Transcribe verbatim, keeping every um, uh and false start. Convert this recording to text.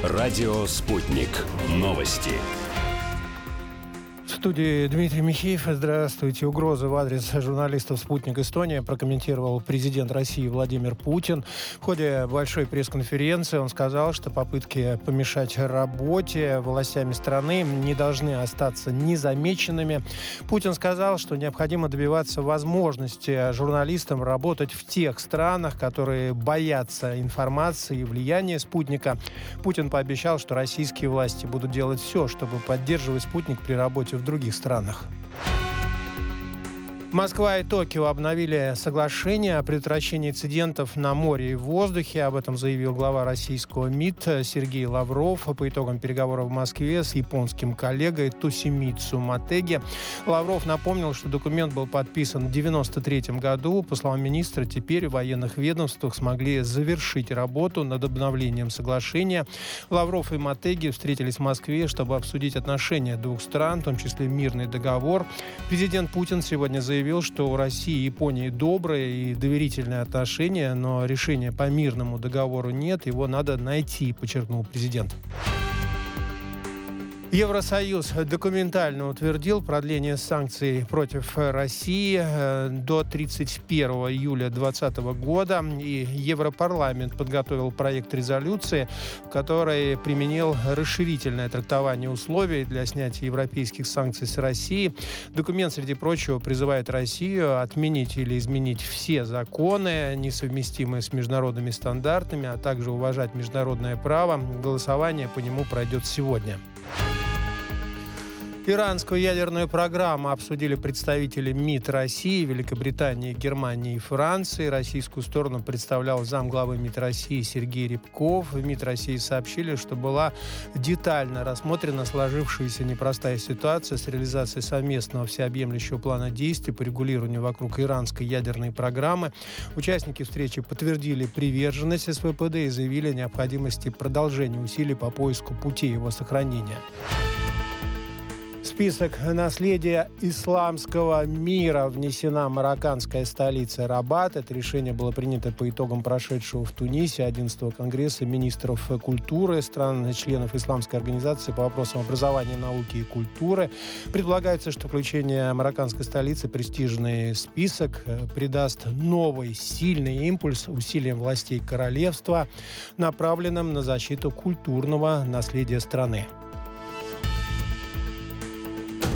Радио «Спутник». Новости. В студии Дмитрий Михеев. Здравствуйте. Угрозы в адрес журналистов «Спутник Эстония» прокомментировал президент России Владимир Путин. В ходе большой пресс-конференции он сказал, что попытки помешать работе властями страны не должны остаться незамеченными. Путин сказал, что необходимо добиваться возможности журналистам работать в тех странах, которые боятся информации и влияния «Спутника». Путин пообещал, что российские власти будут делать все, чтобы поддерживать «Спутник» при работе в других странах. Москва и Токио обновили соглашение о предотвращении инцидентов на море и в воздухе. Об этом заявил глава российского МИД Сергей Лавров по итогам переговоров в Москве с японским коллегой Тосимицу Мотеги. Лавров напомнил, что документ был подписан в девяносто третьем году. По словам министра, теперь в военных ведомствах смогли завершить работу над обновлением соглашения. Лавров и Мотеги встретились в Москве, чтобы обсудить отношения двух стран, в том числе мирный договор. Президент Путин сегодня заявил, что у России и Японии добрые и доверительные отношения, но решения по мирному договору нет, его надо найти, подчеркнул президент. Евросоюз документально утвердил продление санкций против России до тридцать первого июля две тысячи двадцатого года. И Европарламент подготовил проект резолюции, в которой применил расширительное трактование условий для снятия европейских санкций с России. Документ, среди прочего, призывает Россию отменить или изменить все законы, несовместимые с международными стандартами, а также уважать международное право. Голосование по нему пройдет сегодня. Иранскую ядерную программу обсудили представители МИД России, Великобритании, Германии и Франции. Российскую сторону представлял замглавы МИД России Сергей Рябков. В МИД России сообщили, что была детально рассмотрена сложившаяся непростая ситуация с реализацией совместного всеобъемлющего плана действий по регулированию вокруг иранской ядерной программы. Участники встречи подтвердили приверженность эс вэ пэ дэ и заявили о необходимости продолжения усилий по поиску путей его сохранения. В список наследия исламского мира внесена марокканская столица Рабат. Это решение было принято по итогам прошедшего в Тунисе одиннадцатого конгресса министров культуры стран, членов исламской организации по вопросам образования, науки и культуры. Предполагается, что включение марокканской столицы в престижный список придаст новый сильный импульс усилиям властей королевства, направленным на защиту культурного наследия страны.